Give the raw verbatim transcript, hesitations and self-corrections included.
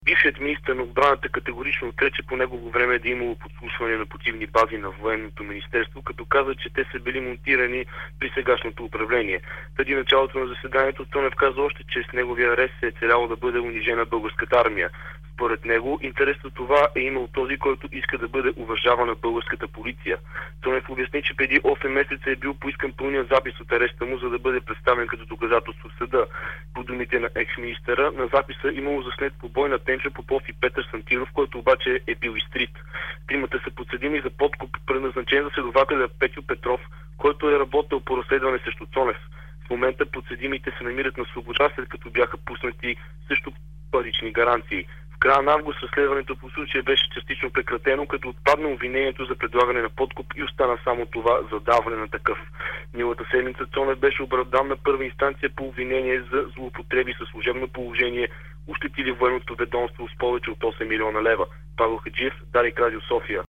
Бившият министър на отбраната категорично отрече по негово време да е имало подслушване на почивни бази на военното министерство, като каза, че те са били монтирани при сегашното управление. Преди началото на заседанието Цонев каза още, че с неговия арест се е целяло да бъде унижена българската армия. Според него, интерес от това е имал този, който иска да бъде уважавана българската полиция. Цонев обясни, че преди осем месеца е бил поискан пълният запис от ареста му, за да бъде представен като доказателство в съда. По думите на екс-министъра, на записа имало заснет побой на Тенчо Попов и Петър Сантиров, който обаче е бил изтрит. Тримата са подсъдими за подкуп, предназначен за следователя Петю Петров, който е работил по разследване срещу Цонев. В момента подсъдимите се намират на свобода, след като бяха пуснати също парични гаранции. В края на август разследването по случая беше частично прекратено, като отпадна обвинението за предлагане на подкуп и остана само това за даване на такъв. Миналата седмица Цонев беше оправдан на първа инстанция по обвинение за злоупотреби със служебно положение, ощетили военното ведомство с повече от осем милиона лева. Павел Хаджиев, Дарик Радио София.